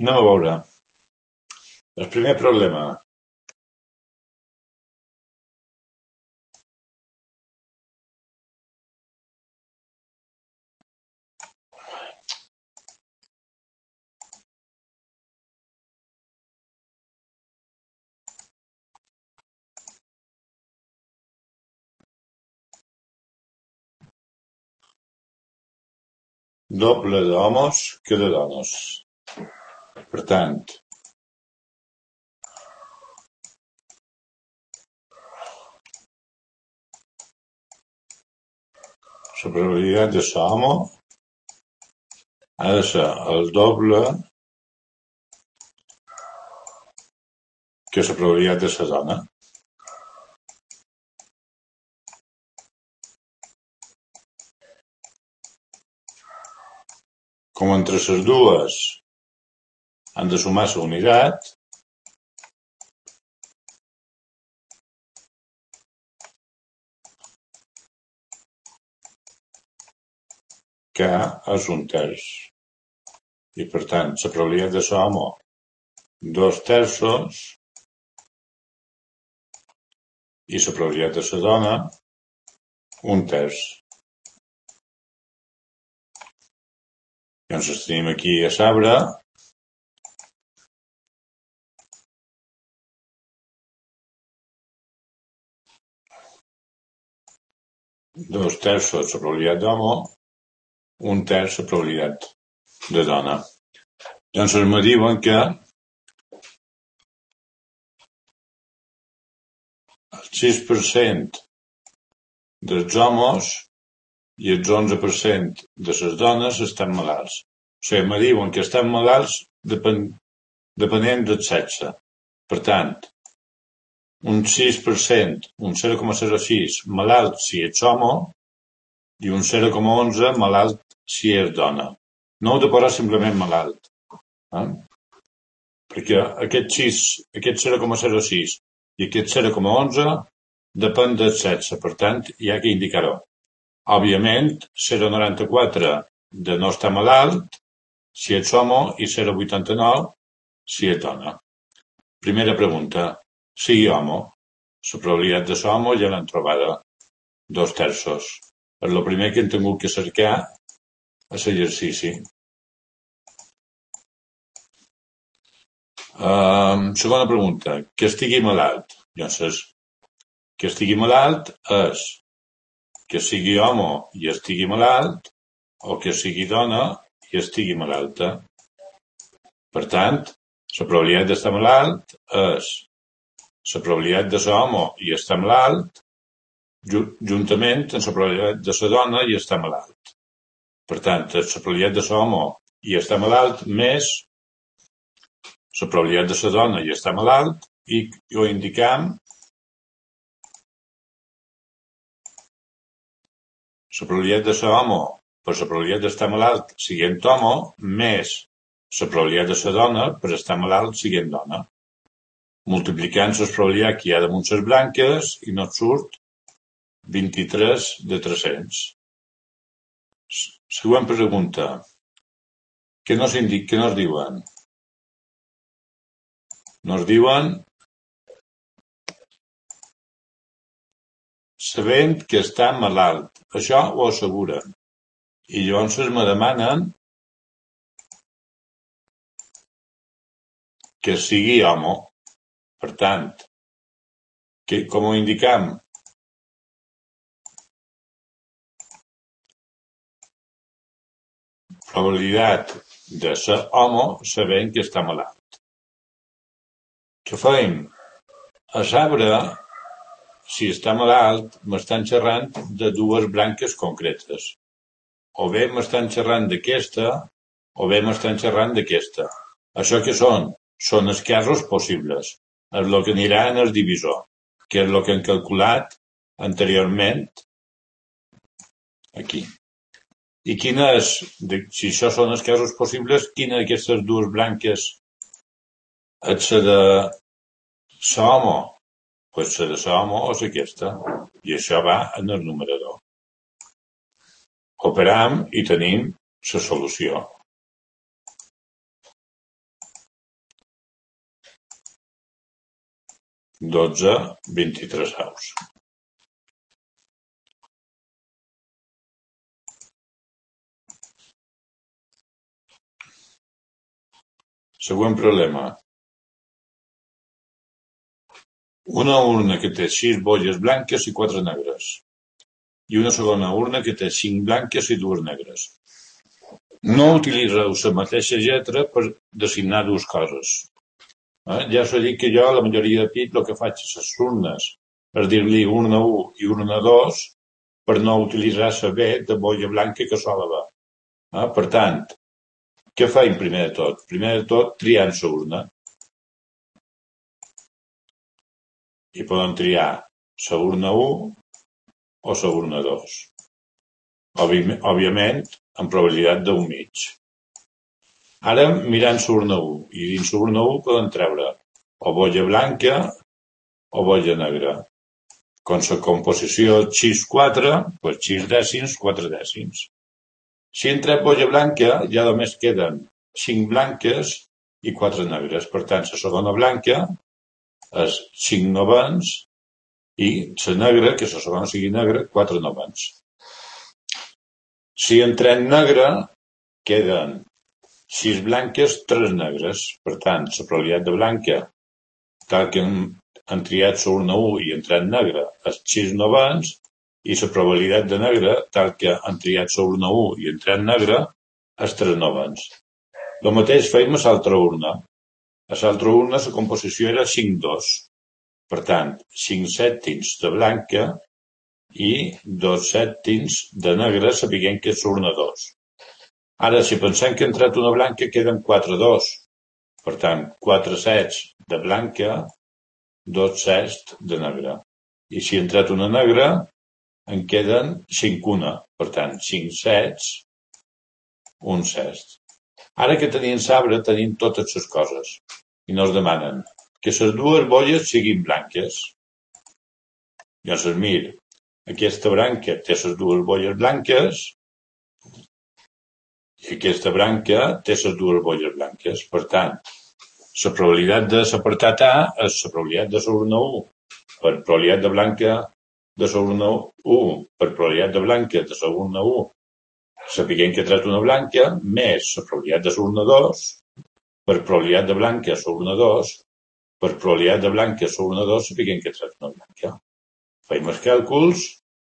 Anem a veure. El primer problema. Doble d'homes que de dones. Per tant, la probabilitat de ser home ha de ser el doble que la probabilitat de ser dona. Com entre les dues han de sumar la unitat, K és un terç. I per tant, la probabilitat de ser home, 2/3, i la probabilitat de ser dona, 1/3. Llavors tenim aquí a sabre dos terços la probabilitat d'home, 1/3 la probabilitat de dona. Llavors me diuen que el 6% dels homes i el 11% de les dones estan malalts. O sigui, me diuen que estan malalts depenent del sexe. Per tant, un 6%, un 0,06 malalt si ets home i un 0,11 malalt si és dona. No ho de posar simplement malalt. Perquè aquest 0,06 i aquest 0,11 depèn del sexe. Per tant, hi ha que indicar-ho. Òbviament, 0,94 de no estar malalt si ets home i 0,89 si ets dona. Primera pregunta. Sigui home. La probabilitat de ser home ja l'hem trobada. 2/3. És el primer que hem tingut que cercar a l'exercici. Segona pregunta. Que estigui malalt. Llavors, que estigui malalt és que sigui home i estigui malalt o que sigui dona i estigui malalta. Per tant, la probabilitat d'estar malalt és la probabilitat de ser home i estar malalt juntament amb la probabilitat de ser dona i estar malalt. Per tant, és la probabilitat de ser home i estar malalt més la probabilitat de ser dona i estar malalt i ho indicam la probabilitat de ser home per la probabilitat d'estar malalt siguent home més la probabilitat de ser dona per estar malalt siguent dona. Multiplicant les probabilitats que hi ha damunt les branques i no et surt 23 de 300. Següent pregunta. Què nos diuen? Nos diuen sabent que està malalt. Això ho asseguren. I llavors me demanen que sigui home. Per tant, com ho indicam? Probabilitat de ser home sabent que està malalt. Què fem? A sabre, si està malalt, m'estan xerrant de dues branques concretes. O bé m'estan xerrant d'aquesta, o bé m'estan xerrant d'aquesta. Això què són? Són els casos possibles. És el que anirà en el divisor, que és el que hem calculat anteriorment aquí. I quina és, si això són els casos possibles, quina d'aquestes dues branques és la de ser home? Doncs la de ser home és aquesta. I això va en el numerador. Operam i tenim la solució. 12/23. Següent problema. Una urna que té 6 bolles blanques i 4 negres. I una segona urna que té 5 blanques i 2 negres. No utilitzeu la mateixa lletra per designar dues coses. Ja us he dit que jo, la majoria de pit, el que faig a les urnes és dir-li urna 1 i urna 2 per no utilitzar la B de bolla blanca que sol haver. Per tant, què feim primer de tot? Primer de tot, triem la urna. I podem triar la urna 1 o la urna 2. Òbviament, amb probabilitat d'un mig. Ara mirant la urna 1. I dins la urna 1 podem treure o bolla blanca o bolla negra. Com la composició és 4, doncs 6 dècims, 4 dècims. Si hem tret bolla blanca, ja només queden 5 blanques i 4 negres. Per tant, la segona blanca és 5 novens i la negra, que la segona sigui negra, 4 novens. Si hem tret negra, queden 6 blanques, 3 negres. Per tant, la probabilitat de blanca, tal que hem triat la urna 1 i hem tret negra, és 6 novens, i la probabilitat de negra, tal que hem triat la urna 1 i hem tret negra, és 3 novens. El mateix feim a l'altra urna. A l'altra urna la composició era 5-2. Per tant, 5 sèptims de blanca i 2 sèptims de negra, sapiguem que és urna 2. Ara, si pensem que hem tret una blanca, queden 4-2. Per tant, 4 sets de blanca, 2 sets de negra. I si hem tret una negra, en queden 5-1. Per tant, 5 sets, 1 set. Ara que tenim sabre, tenim totes les coses. I nos demanen que les dues bolles siguin blanques. Llavors, mira, aquesta branca té les dues bolles blanques i aquesta branca té les dues bolles blanques. Per tant, la probabilitat de l'apartat A és la probabilitat de la urna 1 per probabilitat de blanca de la urna 1 per probabilitat de blanca de la urna 1, sapiguem que he tret una blanca, més la probabilitat de la urna 2 per probabilitat de blanca a la urna 2 per probabilitat de blanca a la urna 2, sapiguem que he tret una blanca. Feim els càlculs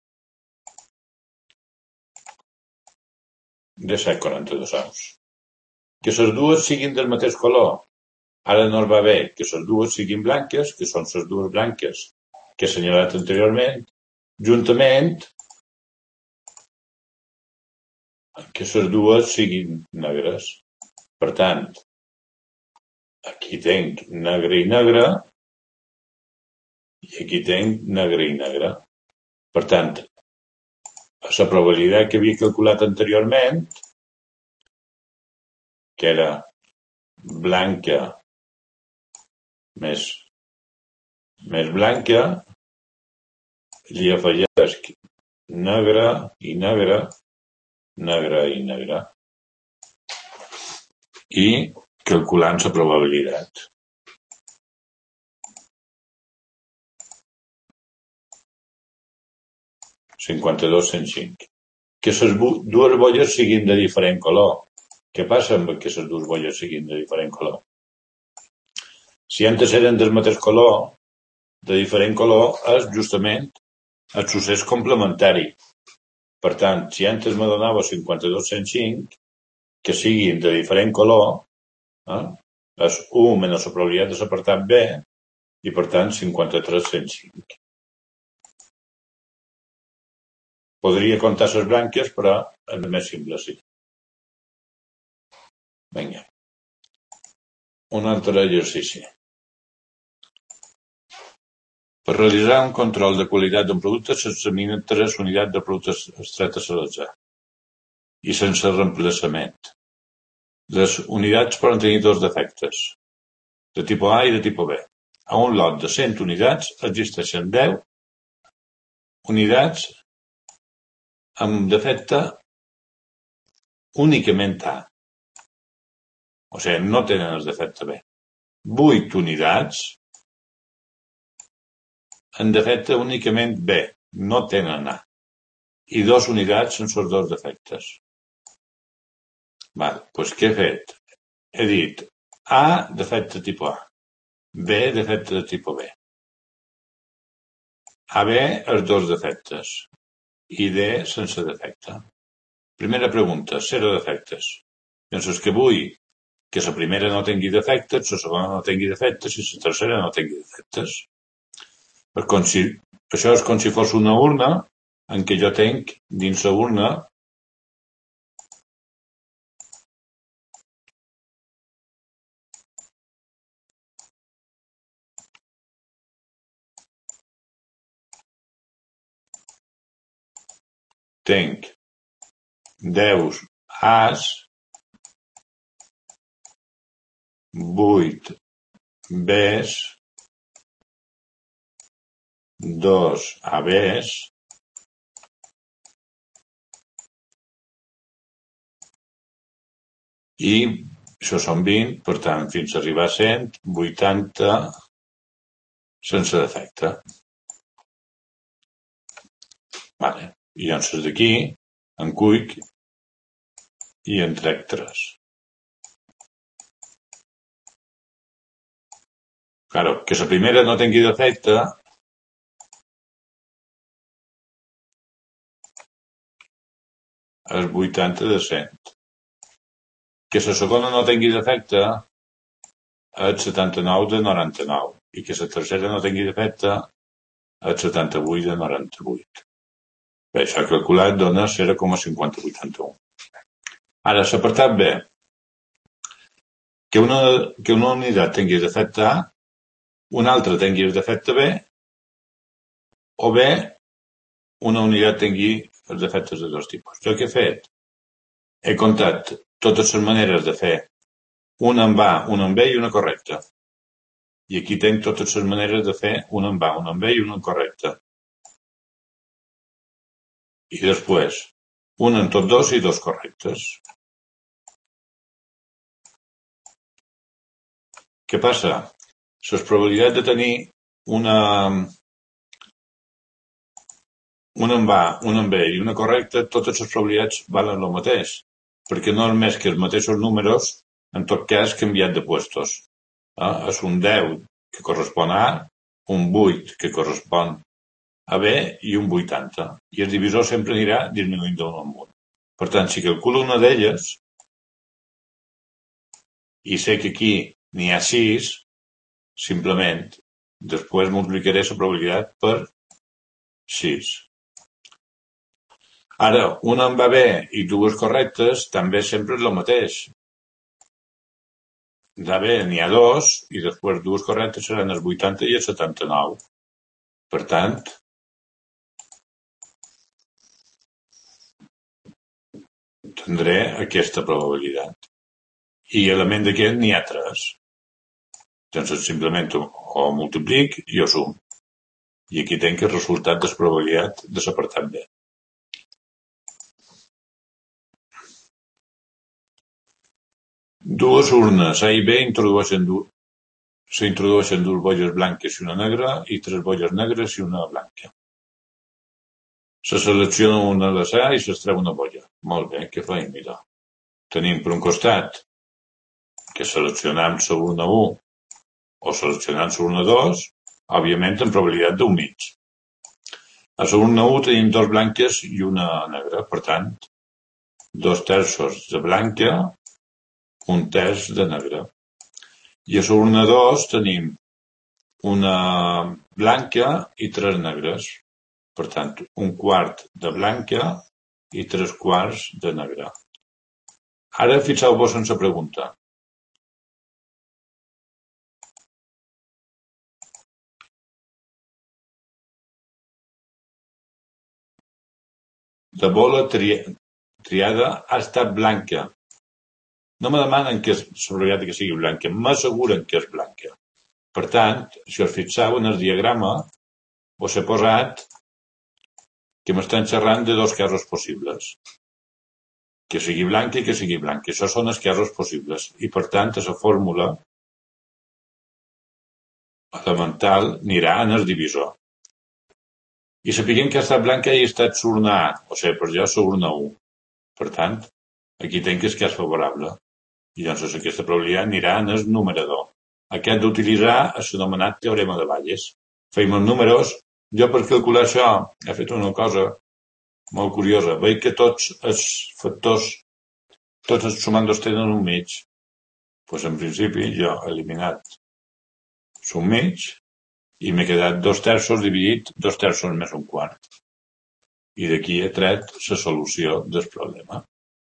de 7,42. Que les dues siguin del mateix color. Ara no va bé que les dues siguin blanques, que són les dues blanques que he assenyalat anteriorment, juntament que les dues siguin negres. Per tant, aquí tenc negre i negre i aquí tenc negre i negre. Per tant, la probabilitat que havia calculat anteriorment, que era blanca més blanca, li afegeix negre i negre, negre i negre. I calculant la probabilitat. (52 cent 5). Que les dues bolles siguin de diferent color. Què passa amb que les dues bolles siguin de diferent color? Si antes eren del mateix color, de diferent color és justament el succés complementari. Per tant, si antes me donava 52 cent 5, que siguin de diferent color, és 1 menys la probabilitat de l'apartat B, i per tant 53 cent 5. Podria comptar les blanques, però és més simple, sí. Vinga. Un altre exercici. Per realitzar un control de qualitat d'un producte s'examinen 3 unitats de productes extretes a l'atzar i sense reemplaçament. Les unitats poden tenir 2 defectes, de tipus A i de tipus B. A un lot de 100 unitats existeixen 10 unitats amb defecte únicament A. O sigui, no tenen el defecte B. 8 unitats en defecte únicament B, no tenen A. I 2 unitats sense els 2 defectes. Doncs què he fet? He dit A, defecte tipus A. B, defecte de tipus B. AB, els 2 defectes. I D, sense defecte. Primera pregunta, 0 defectes. Llavors que vull que la primera no tingui defectes, la segona no tingui defectes i la tercera no tingui defectes. Això és com si fos una urna en què jo tinc dins la urna tinc 10 As, 8 Bs, 2 ABs, i això són 20, per tant, fins a arribar a 180 sense defecte. I llavors d'aquí en cuic i en trec 3. Claro, que la primera no tingui defecte és 80 de 100. Que la segona no tingui defecte és 79 de 99. I que la tercera no tingui defecte és 78 de 98. Bé, això calculat dona 0,5081. Ara, l'apartat B. Que una unitat tingui defecte A, una altra tingui el defecte B, o bé una unitat tingui els defectes de 2 tipus. Jo què he fet? He comptat totes les maneres de fer una amb A, una amb B i una correcta. I aquí tinc totes les maneres de fer una amb A, una amb B i una correcta. I després, una en tots dos i 2 correctes. Què passa? La probabilitat de tenir una amb A, una amb B i una correcta, totes les probabilitats valen el mateix, perquè no és més que els mateixos números, en tot cas, canviat de puestos. És un 10 que correspon a A, un 8 que correspon a B i un 80. I el divisor sempre anirà disminuint d'un amunt. Per tant, si calculo una d'elles i sé que aquí n'hi ha 6, simplement després multiplicaré la probabilitat per 6. Ara, una amb B i 2 correctes també sempre és el mateix. D'AB n'hi ha 2 i després 2 correctes seran els 80 i els 79. Per tant, tindré aquesta probabilitat. I element d'aquest n'hi ha 3. Doncs simplement ho multiplic i ho sum. I aquí tinc el resultat de la probabilitat de l'apartat B. Dues urnes A i B s'introdueixen 2 bolles blanques i una negra i 3 bolles negres i una blanca. Se selecciona una de A i s'extreu una bolla. Molt bé, què feim, mira? Tenim per un costat que seleccionam la urna 1 o seleccionant la urna 2, òbviament amb probabilitat d'un mig. A la urna 1 tenim 2 blanques i una negra, per tant, 2 terços de blanca, un terç de negra. I a la urna 2 tenim una blanca i 3 negres. Per tant, un quart de blanca i 3 quarts de negra. Ara fixeu-vos en la pregunta. La bola triada ha estat blanca. No me demanen que és la probabilitat que sigui blanca, m'asseguren que és blanca. Per tant, si us fixeu en el diagrama, us he posat que m'estan xerrant de 2 casos possibles. Que sigui blanca i que sigui blanca. Això són els casos possibles. I, per tant, la fórmula elemental anirà en el divisor. I sapiguem que ha estat blanca i ha estat l'urna A, o sigui, per jo l'urna 1. Per tant, aquí tenc que és favorable. I llavors aquesta probabilitat anirà en el numerador. Aquest d'utilitzar és l'anomenat teorema de Bayes. Feim els números. Jo per calcular això he fet una cosa molt curiosa. Veig que tots els factors, tots els sumandos tenen un mig. Doncs en principi jo he eliminat un mig i m'he quedat 2/3 dividit 2/3 més un quart. I d'aquí he tret la solució del problema.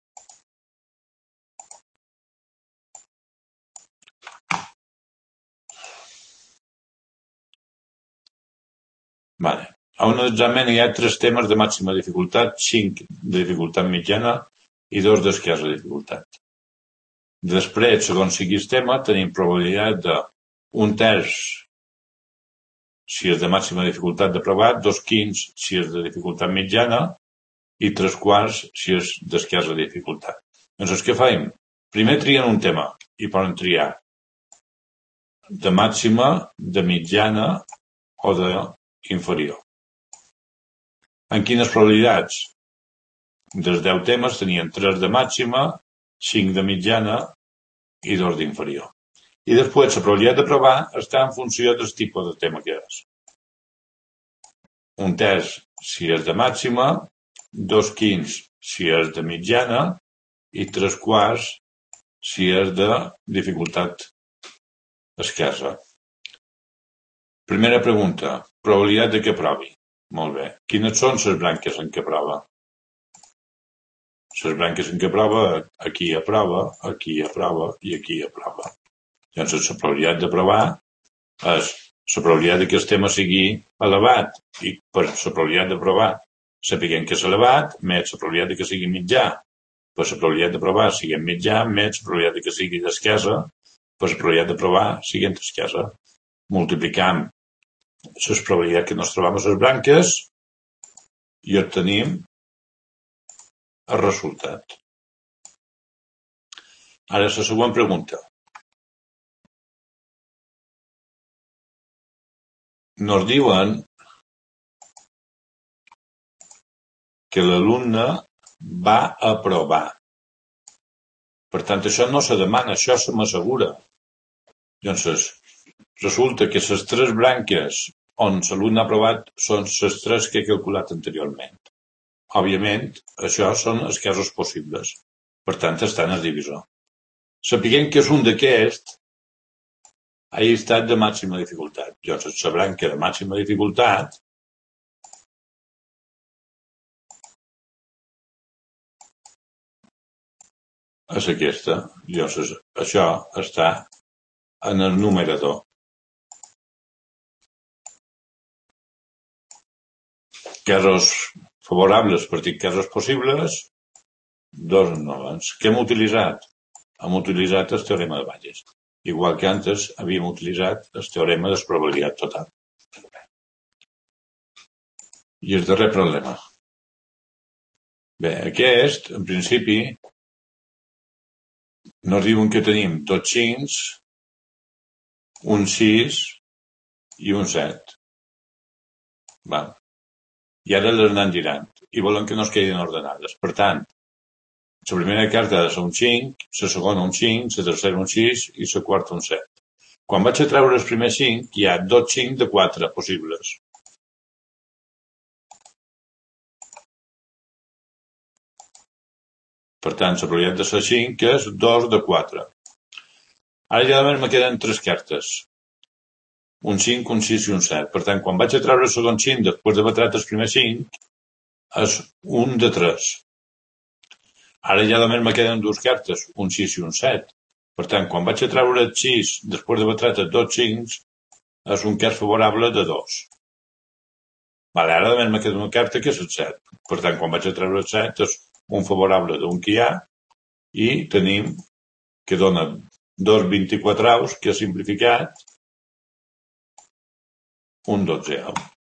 Vale. A un examen hi ha 3 temes de màxima dificultat, 5 de dificultat mitjana i 2 d'escassa dificultat. Després, segons sigui el tema, tenim probabilitat de 1/3 si és de màxima dificultat d'aprovar, 2/5 si és de dificultat mitjana i 3/4 si és d'escassa dificultat. Doncs què fem? Primer trien un tema i poden triar de màxima, de mitjana o d'inferior. En quines probabilitats? Dels 10 temes tenien 3 de màxima, 5 de mitjana i 2 d'inferior. I després la probabilitat d'aprovar està en funció del tipus de tema que és. 1/3 si és de màxima, 2/5 si és de mitjana i 3/4 si és de dificultat escassa. Primera pregunta. Probabilitat de que aprovi. Molt bé. Quines són les branques en què aprova? Les branques en què aprova, aquí aprova, aquí aprova i aquí aprova. Llavors, la probabilitat d'aprovar és la probabilitat que el tema sigui elevat i per la probabilitat d'aprovar sapiguem que és elevat, més la probabilitat que sigui mitjà, per la probabilitat d'aprovar siguem mitjà, més la probabilitat que sigui d'escassa, per la probabilitat d'aprovar siguem d'escassa. Multiplicam les probabilitats que ens trobem a les branques i obtenim el resultat. Ara la següent pregunta. Nos diuen que l'alumne va aprovar. Per tant, això no se demana, això se m'assegura. Llavors, resulta que les 3 branques on l'alumne ha aprovat són les 3 que he calculat anteriorment. Òbviament, això són els casos possibles. Per tant, està en el divisor. Sapiguem que és un d'aquests ha estat de màxima dificultat. Llavors, la branca de màxima dificultat és aquesta. Llavors, això està en el numerador. Casos favorables per dir casos possibles, 2 novens. Què hem utilitzat? Hem utilitzat el teorema de Bayes. Igual que antes havíem utilitzat el teorema de probabilitat total. I el darrer problema. Bé, aquest, en principi, nos diuen que tenim 2 5, un 6 i un 7. Val. I ara les anem girant i volen que no es quedin ordenades. Per tant, la primera carta ha de ser un 5, la segona un 5, la tercera un 6 i la quarta un 7. Quan vaig a treure els primers 5, hi ha 2 5 de 4 possibles. Per tant, la probabilitat de ser 5 és 2 de 4. Ara ja només me queden 3 cartes. Un 5, un 6 i un 7. Per tant, quan vaig a treure el segon 5, després d'haver tret els primers 5, és 1 de 3. Ara ja només me queden 2 cartes, un 6 i un 7. Per tant, quan vaig a treure el 6, després d'haver tret els 2 5, és un cas favorable de 2. Vale, ara només me queda una carta que és el 7. Per tant, quan vaig a treure el 7, és un favorable d'un que hi ha i tenim que dona 2 24 que ha simplificat un 12.